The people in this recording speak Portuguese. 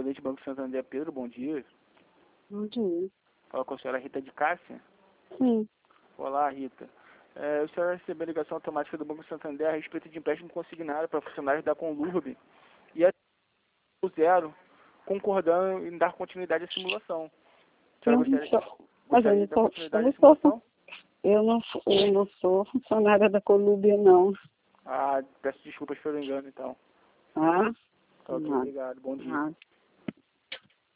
atendente do Banco Santander, Pedro, bom dia. Bom dia. Fala com a senhora Rita de Cássia. Sim. Olá, Rita. A senhora recebeu a ligação automática do Banco Santander a respeito de empréstimo consignado para funcionários da Conlurb e a zero concordando em dar continuidade à simulação. A senhora gostaria de dar continuidade à simulação? Eu não sou funcionária da Colúbia, não. Ah, peço desculpas pelo engano, então. Ah? Ok, obrigado. Bom dia.